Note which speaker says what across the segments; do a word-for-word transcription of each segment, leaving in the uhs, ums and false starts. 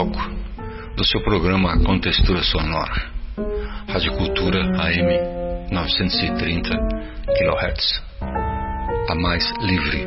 Speaker 1: bloco do seu programa Com Textura Sonora, Rádio Cultura A M novecentos e trinta quilohertz, a mais livre.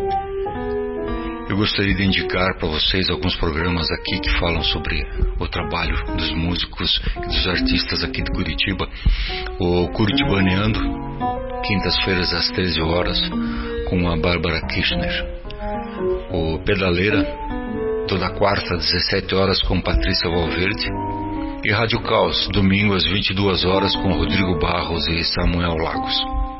Speaker 1: Eu gostaria de indicar para vocês alguns programas aqui que falam sobre o trabalho dos músicos e dos artistas aqui de Curitiba. O Curitibaneando, quintas-feiras às treze horas, com a Bárbara Kirchner. O Pedaleira, toda quarta às dezessete horas, com Patrícia Valverde. E Rádio Caos, domingo às vinte e duas horas, com Rodrigo Barros e Samuel Lagos.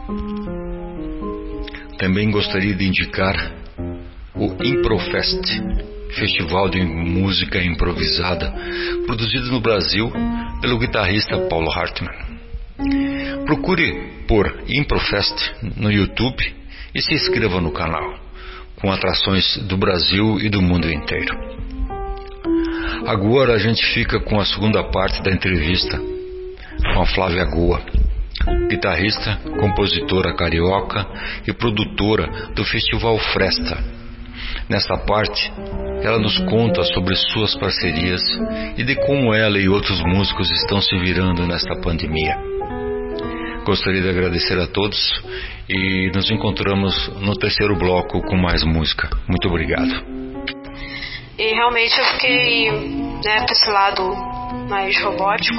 Speaker 1: Também gostaria de indicar o Improfest, festival de música improvisada, produzido no Brasil pelo guitarrista Paulo Hartmann. Procure por Improfest no YouTube e se inscreva no canal, com atrações do Brasil e do mundo inteiro. Agora a gente fica com a segunda parte da entrevista com a Flávia Goa, guitarrista, compositora carioca e produtora do Festival Fresta. Nesta parte, ela nos conta sobre suas parcerias e de como ela e outros músicos estão se virando nesta pandemia. Gostaria de agradecer a todos e nos encontramos no terceiro bloco com mais música. Muito obrigado.
Speaker 2: E realmente eu fiquei, né, para esse lado mais robótico,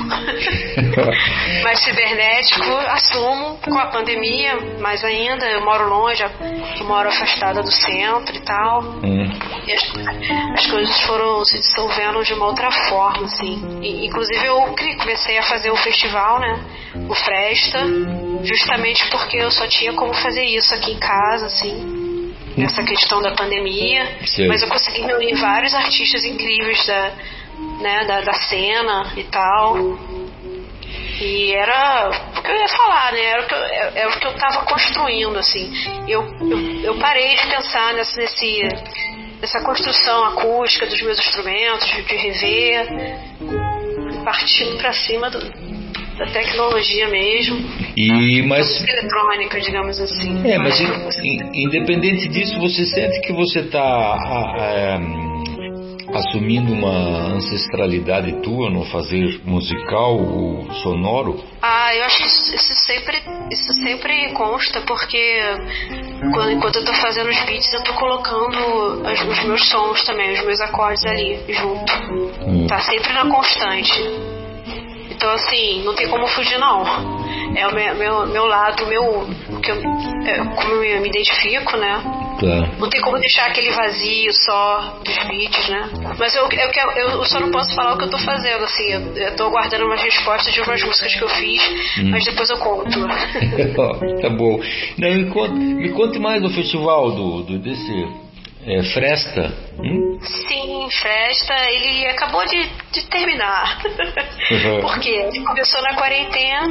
Speaker 2: mais cibernético, assumo com a pandemia, mas ainda eu moro longe, eu moro afastada do centro e tal, hum. e as, as coisas foram se dissolvendo de uma outra forma, assim. E, inclusive eu comecei a fazer o festival, né, o Fresta, justamente porque eu só tinha como fazer isso aqui em casa, assim, nessa questão da pandemia. Sim. Mas eu consegui reunir vários artistas incríveis da Né, da, da cena e tal, e era o que eu ia falar, né, era o que eu, era o que eu tava construindo, assim. eu, eu, eu parei de pensar nessa, nesse, nessa construção acústica dos meus instrumentos, de, de rever, partindo pra cima do, da tecnologia mesmo,
Speaker 1: e mas
Speaker 2: eletrônica, digamos assim.
Speaker 1: É, mas in, independente disso, você sente que você tá é, assumindo uma ancestralidade tua no fazer musical ou sonoro?
Speaker 2: Ah, eu acho que isso, isso sempre isso sempre consta, porque quando, enquanto eu tô fazendo os beats, eu tô colocando as, os meus sons também, os meus acordes ali junto. Hum. Tá sempre na constante. Então, assim, não tem como fugir, não. É o meu, meu, meu lado, meu, o que eu, é, como eu me identifico, né? Claro. Não tem como deixar aquele vazio só dos beats, né? Mas eu, eu, eu, eu só não posso falar o que eu tô fazendo, assim. Eu, eu tô aguardando umas respostas de umas músicas que eu fiz, hum. mas depois eu conto.
Speaker 1: Tá bom. Não, me, conte, me conte mais do festival do, do desse... É, Fresta? Hum?
Speaker 2: Sim, Fresta, ele acabou de, de terminar. Uhum. Porque ele começou na quarentena,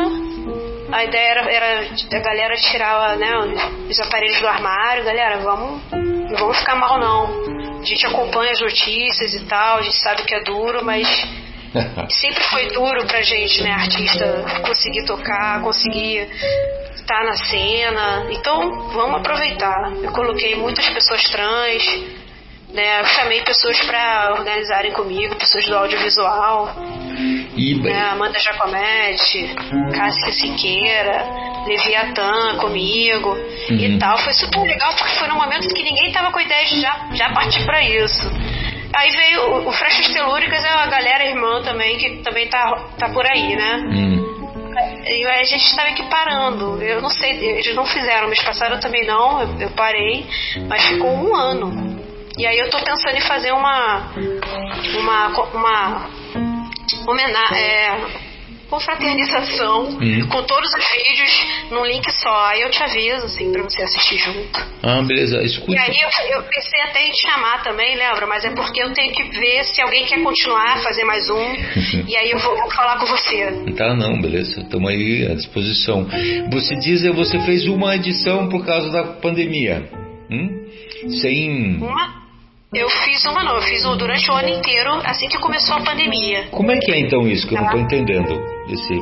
Speaker 2: a ideia era, era a galera tirar, né, os aparelhos do armário. Galera, vamos, não vamos ficar mal, não. A gente acompanha as notícias e tal, a gente sabe que é duro, mas sempre foi duro pra gente, né, artista, conseguir tocar, conseguir estar na cena. Então vamos aproveitar. Eu coloquei muitas pessoas trans, né? Eu chamei pessoas para organizarem comigo, pessoas do audiovisual, e... né? Amanda Giacometti, Cássia Siqueira, Leviatã comigo, uhum. e tal. Foi super legal, porque foi num momento que ninguém tava com a ideia de já, já partir para isso. Aí veio o, o Frechas Telúricas, é uma galera irmã também, que também tá, tá por aí, né? Uhum. E a gente estava equiparando. Eu não sei, eles não fizeram, mês passado eu também não, eu, eu parei, mas ficou um ano. E aí eu tô pensando em fazer uma uma uma homenagem, é, confraternização, hum. com todos os vídeos num link só. Aí eu te aviso, assim, pra você assistir junto.
Speaker 1: Ah, beleza, escuta.
Speaker 2: E aí eu, eu pensei até em te chamar também, lembra? Mas é porque eu tenho que ver se alguém quer continuar, fazer mais um. E aí eu vou, vou falar com você.
Speaker 1: Tá, não, beleza. Estamos aí à disposição. Você diz que você fez uma edição por causa da pandemia. Hum? Sem...
Speaker 2: Uma? Eu fiz uma não, eu fiz um durante o ano inteiro, assim que começou a pandemia.
Speaker 1: Como é que é então isso, que eu não tô entendendo? Esse...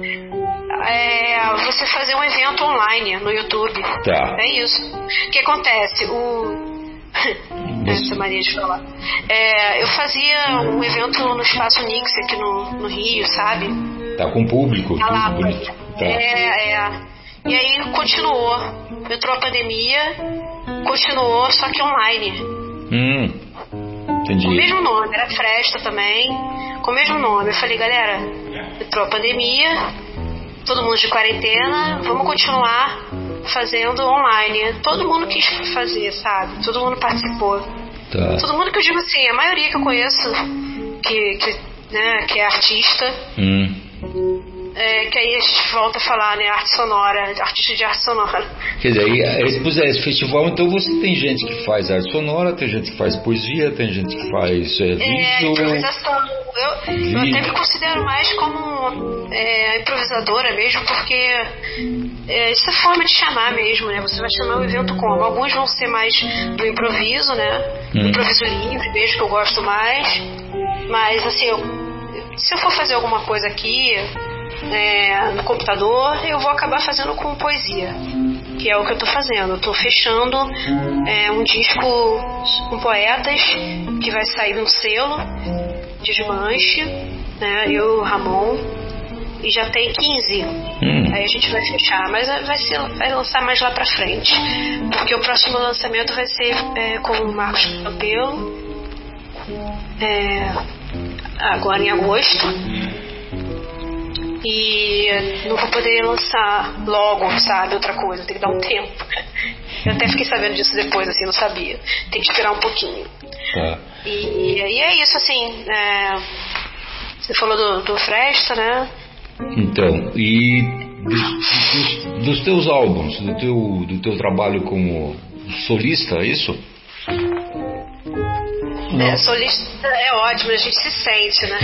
Speaker 2: É, você fazer um evento online no YouTube.
Speaker 1: Tá.
Speaker 2: É isso. O que acontece? O... Essa mania de falar. É, eu fazia um evento no Espaço Nix aqui no, no Rio, sabe?
Speaker 1: Tá com público,
Speaker 2: tá lá,
Speaker 1: tudo bonito. Tá.
Speaker 2: É, é. E aí continuou. Entrou a pandemia, continuou, só que online.
Speaker 1: Hum, entendi.
Speaker 2: Com o mesmo nome, era Fresta também, com o mesmo nome. Eu falei, galera, entrou a pandemia, todo mundo de quarentena, vamos continuar fazendo online. Todo mundo quis fazer, sabe? Todo mundo participou.
Speaker 1: Tá.
Speaker 2: Todo mundo que eu digo assim, a maioria que eu conheço que, que, né, que é artista,
Speaker 1: Hum.
Speaker 2: é, que aí a gente volta a falar, né, arte sonora, artista de arte sonora.
Speaker 1: Quer dizer, aí, pois é, esse festival, então você tem gente que faz arte sonora, tem gente que faz poesia, tem gente que faz é, vídeo...
Speaker 2: É, improvisação. Eu, eu até me considero mais como é, improvisadora mesmo, porque é, isso é forma de chamar mesmo, né? Você vai chamar o evento como? Alguns vão ser mais do improviso, né?
Speaker 1: Hum.
Speaker 2: Improviso livre mesmo, que eu gosto mais. Mas, assim, eu, se eu for fazer alguma coisa aqui... É, no computador, eu vou acabar fazendo com poesia, que é o que eu tô fazendo. Eu tô fechando é, um disco com poetas que vai sair num selo Desmanche, né? Eu, Ramon, e já tem quinze. Hum. Aí a gente vai fechar, mas vai, ser, vai lançar mais lá pra frente, porque o próximo lançamento vai ser é, com o Marcos Campelo, é, agora em agosto. E não vou poder lançar logo, sabe, outra coisa, tem que dar um tempo. Eu até fiquei sabendo disso depois, assim, não sabia. Tem que esperar um pouquinho.
Speaker 1: Tá.
Speaker 2: E, e é isso, assim, é, você falou do, do Fresta, né?
Speaker 1: Então, e dos, dos, dos teus álbuns, do teu, do teu trabalho como solista, é isso?
Speaker 2: É, solista é ótimo, a gente se sente, né?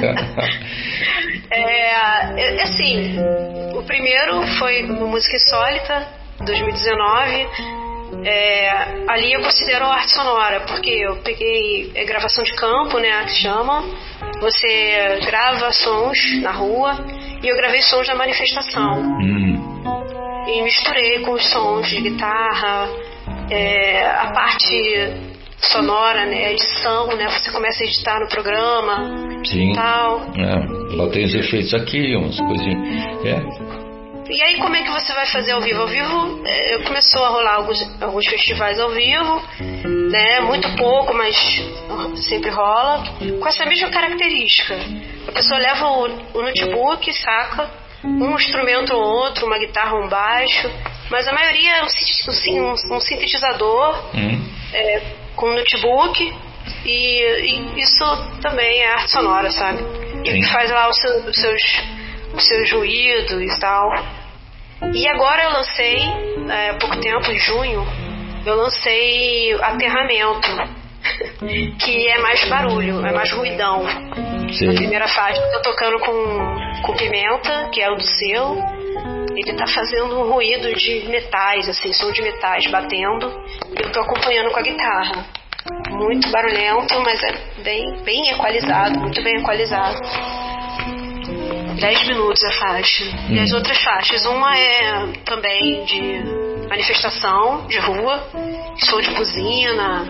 Speaker 2: é, assim, o primeiro foi Música Insólita, dois mil e dezenove. É, ali eu considero arte sonora, porque eu peguei é, gravação de campo, né, que chama. Você grava sons na rua, e eu gravei sons da manifestação.
Speaker 1: Hum.
Speaker 2: E misturei com os sons de guitarra, é, a parte sonora, né, a edição, né, você começa a editar no programa.
Speaker 1: Sim.
Speaker 2: Tal.
Speaker 1: É, lá tem os efeitos aqui, umas coisinhas. É.
Speaker 2: E aí como é que você vai fazer ao vivo? Ao vivo é, começou a rolar alguns, alguns festivais ao vivo, né, muito pouco, mas sempre rola, com essa mesma característica. A pessoa leva o, o notebook, saca, um instrumento ou outro, uma guitarra ou um baixo, mas a maioria é um, um, um sintetizador, hum. é, com notebook, e, e isso também é arte sonora, sabe? E faz lá os seus, os seus, os seus ruídos e tal. E agora eu lancei, é, há pouco tempo, em junho, eu lancei Aterramento, que é mais barulho, é mais ruidão. Sim. A primeira faixa eu tô tocando com, com Pimenta, que é o do selo. Ele tá fazendo um ruído de metais, assim, som de metais batendo, e eu tô acompanhando com a guitarra. Muito barulhento, mas é bem, bem equalizado, muito bem equalizado. Dez minutos a faixa. Hum. E as outras faixas, uma é também de manifestação de rua, som de buzina,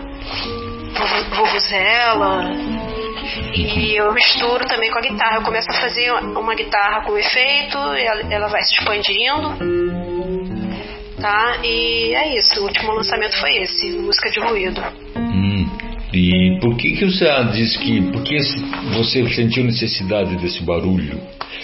Speaker 2: vuvuzela, e eu misturo também com a guitarra. Eu começo a fazer uma guitarra com efeito, ela, ela vai se expandindo, tá? E é isso, o último lançamento foi esse, música de ruído.
Speaker 1: Hum. E por que que você diz que, por que você sentiu necessidade desse barulho?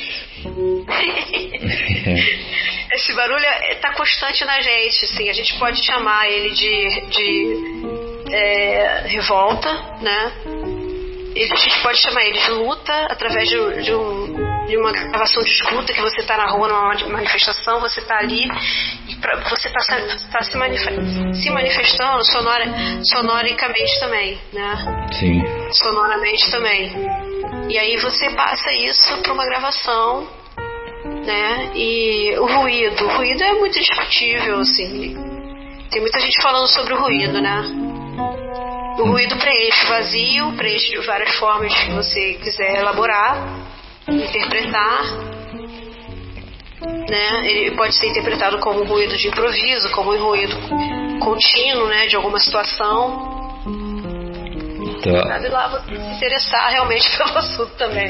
Speaker 2: Esse barulho está constante na gente, assim, a gente pode chamar ele de, de é, revolta, né? Ele, a gente pode chamar ele de luta através de, de, um, de uma gravação de escuta, que você está na rua numa manifestação, você está ali e pra, você está tá se, manif- se manifestando sonora, sonoricamente também, né?
Speaker 1: Sim.
Speaker 2: Sonoramente também. E aí você passa isso para uma gravação, né? E o ruído, o ruído é muito discutível, assim. Tem muita gente falando sobre o ruído, né? O ruído preenche o vazio, preenche de várias formas que você quiser elaborar, interpretar, né? Ele pode ser interpretado como um ruído de improviso, como um ruído contínuo, né? De alguma situação. Tá. Sabe lá, vou se interessar realmente pelo assunto também.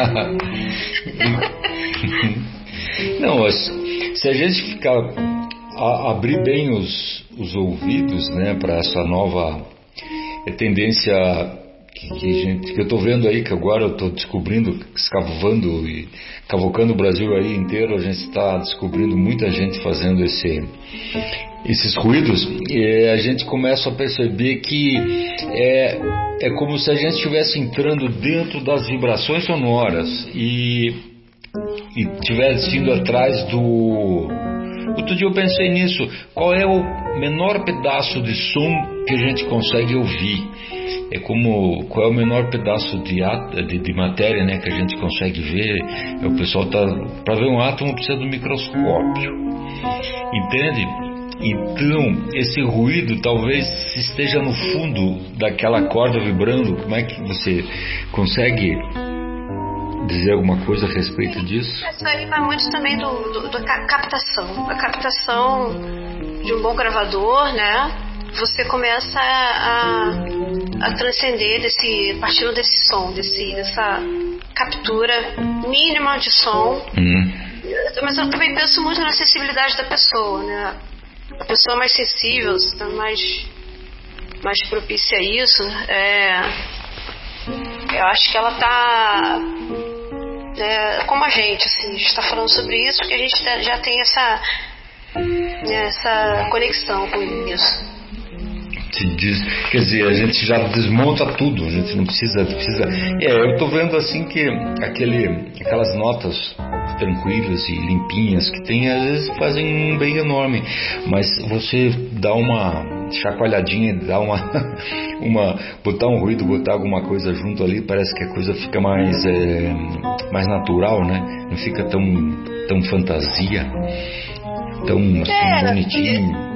Speaker 1: Não, se a gente ficar a, abrir bem os, os ouvidos, né, para essa nova tendência que, que, gente, que eu estou vendo aí, que agora eu estou descobrindo, escavando e cavocando o Brasil aí inteiro, a gente está descobrindo muita gente fazendo esse, esses ruídos, e a gente começa a perceber que é, é como se a gente estivesse entrando dentro das vibrações sonoras e e estivesse indo atrás do... Outro dia eu pensei nisso, qual é o menor pedaço de som que a gente consegue ouvir? É como, qual é o menor pedaço de, de, de matéria, né, que a gente consegue ver? É, o pessoal tá, para ver um átomo precisa do microscópio, entende? Então esse ruído talvez esteja no fundo daquela corda vibrando. Como é que você consegue dizer alguma coisa a respeito disso?
Speaker 2: Isso aí vai muito também do, do, do captação. A captação de um bom gravador, né? Você começa a, a transcender desse, partindo desse som, desse, dessa captura mínima de som. Hum. Mas eu também penso muito na sensibilidade da pessoa, né? A pessoa mais sensível, mais, mais propícia a isso, é, eu acho que ela está... É, como a gente, assim, a gente está falando sobre isso porque a gente já tem essa, essa conexão com isso.
Speaker 1: Se diz, quer dizer, a gente já desmonta tudo, a gente não precisa, precisa. É, eu estou vendo assim que aquele, aquelas notas tranquilas e limpinhas que tem, às vezes fazem um bem enorme, mas você dá uma chacoalhadinha, dá uma, uma botar um ruído, botar alguma coisa junto ali, parece que a coisa fica mais, é, mais natural, né? Não fica tão, tão fantasia, tão assim, é, bonitinho.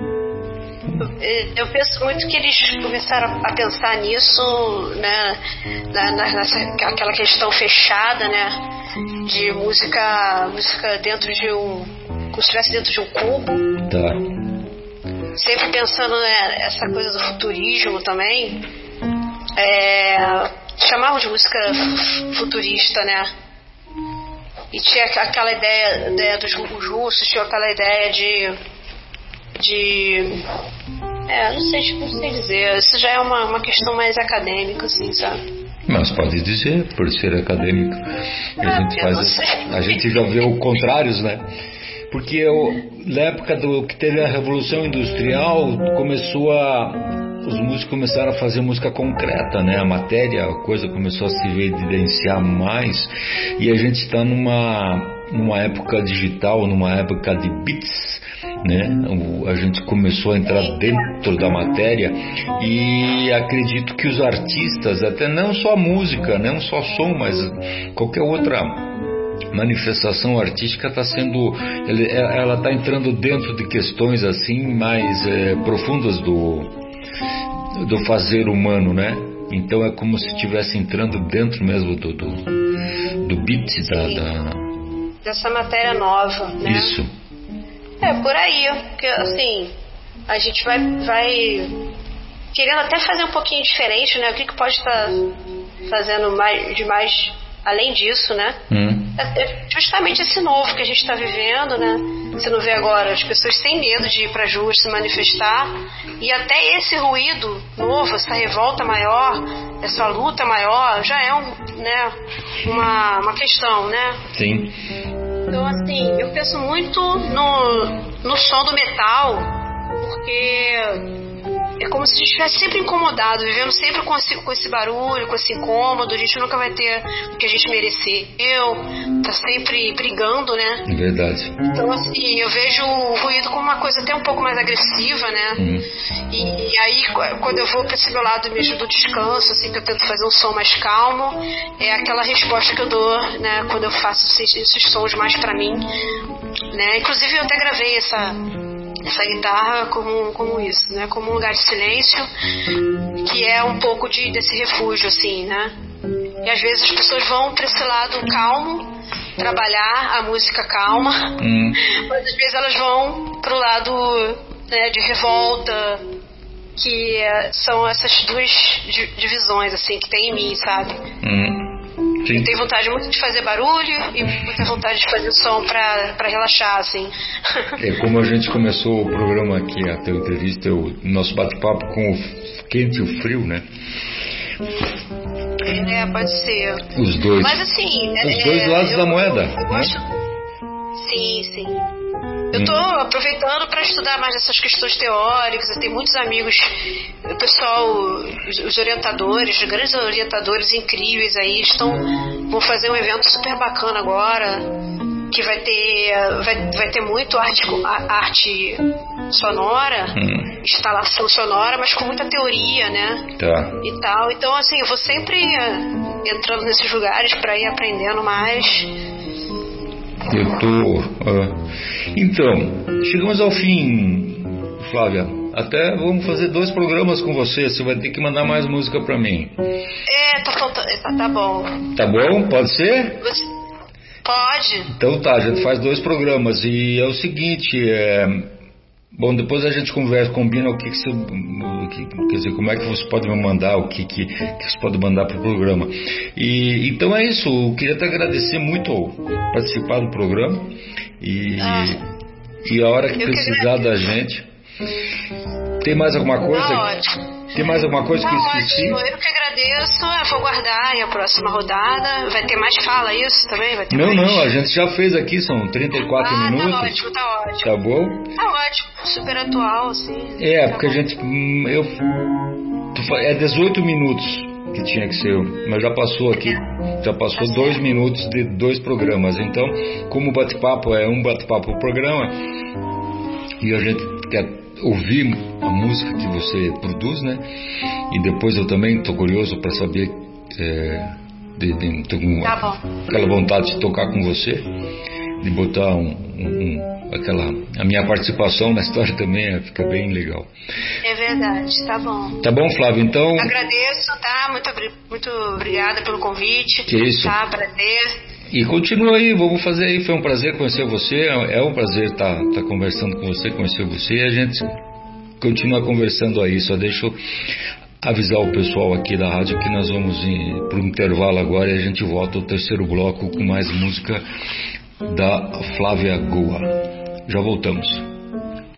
Speaker 2: Eu penso muito que eles começaram a pensar nisso, né, na, na, nessa, aquela questão fechada, né, de música, música dentro de um, como se estivesse dentro de um cubo.
Speaker 1: Tá.
Speaker 2: Sempre pensando, né, essa coisa do futurismo também, é, chamavam de música futurista, né, e tinha aquela ideia, ideia dos os russos, tinha aquela ideia de de é, não sei, não sei dizer, isso já é uma, uma questão mais acadêmica, assim, sabe?
Speaker 1: Mas pode dizer, por ser acadêmico, a ah, gente faz, a gente já vê o contrário, né? Porque eu, na época do que teve a Revolução Industrial, começou a os músicos começaram a fazer música concreta, né? A matéria, a coisa começou a se evidenciar mais, e a gente está numa numa época digital, numa época de beats, né? A gente começou a entrar dentro da matéria, e acredito que os artistas, até não só a música, não só som, mas qualquer outra manifestação artística está sendo, ela está entrando dentro de questões assim mais é, profundas do do fazer humano, né? Então é como se estivesse entrando dentro mesmo do do, do beat da, da
Speaker 2: dessa matéria nova, né?
Speaker 1: Isso.
Speaker 2: É por aí, porque assim a gente vai vai querendo até fazer um pouquinho diferente, né? O que que pode estar fazendo mais de mais além disso, né? Hum. É justamente esse novo que a gente está vivendo, né? Você não vê agora as pessoas sem medo de ir para as ruas se manifestar, e até esse ruído novo, essa revolta maior, essa luta maior, já é um, né, uma, uma questão, né?
Speaker 1: Sim.
Speaker 2: Então, assim, eu penso muito no, no som do metal, porque é como se a gente estivesse sempre incomodado, vivendo sempre com esse, com esse barulho, com esse incômodo. A gente nunca vai ter o que a gente mereceu, tá sempre brigando, né?
Speaker 1: Verdade.
Speaker 2: Então, assim, eu vejo o ruído como uma coisa até um pouco mais agressiva, né? Uhum. E, e aí, quando eu vou pra esse meu lado mesmo do descanso, assim, que eu tento fazer um som mais calmo, é aquela resposta que eu dou, né? Quando eu faço esses, esses sons mais pra mim, né? Inclusive, eu até gravei essa... essa guitarra como, como isso, né? Como um lugar de silêncio, que é um pouco de, desse refúgio, assim, né? E às vezes as pessoas vão para esse lado calmo, trabalhar a música calma, hum. mas às vezes elas vão pro lado, né, de revolta, que é, são essas duas di- divisões, assim, que tem em mim, sabe?
Speaker 1: Hum. Sim.
Speaker 2: Eu tenho vontade muito de fazer barulho e muita vontade de fazer som pra, pra relaxar, assim.
Speaker 1: É como a gente começou o programa aqui, a tua entrevista, o nosso bate-papo com o quente e o frio, né?
Speaker 2: É, pode ser.
Speaker 1: Os dois.
Speaker 2: Mas assim...
Speaker 1: Os
Speaker 2: é,
Speaker 1: dois lados
Speaker 2: eu,
Speaker 1: da moeda.
Speaker 2: Eu, eu gosto... Sim, sim. Eu tô aproveitando para estudar mais essas questões teóricas. Eu tenho muitos amigos, o pessoal, os, os orientadores, os grandes orientadores incríveis aí, estão, vão fazer um evento super bacana agora, que vai ter, vai, vai ter muito arte, arte sonora, hum. instalação sonora, mas com muita teoria, né?
Speaker 1: Tá.
Speaker 2: E tal. Então, assim, eu vou sempre entrando nesses lugares para ir aprendendo mais.
Speaker 1: Eu tô... Uh, então, chegamos ao fim, Flávia. Até vamos fazer dois programas com você. Você vai ter que mandar mais música pra mim.
Speaker 2: É, tá faltando... Tá, tá bom.
Speaker 1: Tá bom? Pode ser?
Speaker 2: Você... Pode.
Speaker 1: Então tá, a gente faz dois programas. E é o seguinte... É... Bom, depois a gente conversa, combina o que, que você, o que, quer dizer, como é que você pode me mandar, o que, que, que você pode mandar para o programa. E então é isso, eu queria te agradecer muito ao participar do programa e,
Speaker 2: ah,
Speaker 1: e a hora que precisar que da gente. Tem mais alguma coisa?
Speaker 2: Tá ótimo.
Speaker 1: Tem mais alguma coisa
Speaker 2: tá
Speaker 1: que eu esqueci?
Speaker 2: Ótimo, eu que agradeço, eu vou guardar aí a próxima rodada. Vai ter mais fala isso também? Vai ter
Speaker 1: não,
Speaker 2: mais?
Speaker 1: não, a gente já fez aqui, são trinta e quatro
Speaker 2: ah,
Speaker 1: minutos.
Speaker 2: Tá ótimo, tá ótimo.
Speaker 1: Tá bom?
Speaker 2: Tá ótimo, super atual, assim.
Speaker 1: É,
Speaker 2: tá
Speaker 1: porque
Speaker 2: bom.
Speaker 1: a gente. Eu, é dezoito minutos que tinha que ser, mas já passou aqui, já passou
Speaker 2: tá
Speaker 1: dois
Speaker 2: certo.
Speaker 1: minutos de dois programas. Então, como o bate-papo é um bate-papo por programa, e a gente quer ouvir a música que você produz, né? E depois eu também estou curioso para saber, é, de, de, tô com
Speaker 2: tá bom.
Speaker 1: aquela vontade de tocar com você, de botar um, um, um, aquela, a minha participação na história também fica bem legal.
Speaker 2: É verdade, tá bom.
Speaker 1: Tá bom, Flávio, então...
Speaker 2: Agradeço, tá? Muito, muito obrigada pelo convite.
Speaker 1: Que isso.
Speaker 2: Tá, prazer.
Speaker 1: E continua aí, vamos fazer aí, foi um prazer conhecer você, é um prazer estar tá, tá conversando com você, conhecer você, e a gente continua conversando aí, só deixa eu avisar o pessoal aqui da rádio que nós vamos para um intervalo agora e a gente volta ao terceiro bloco com mais música da Flávia Goa. Já voltamos.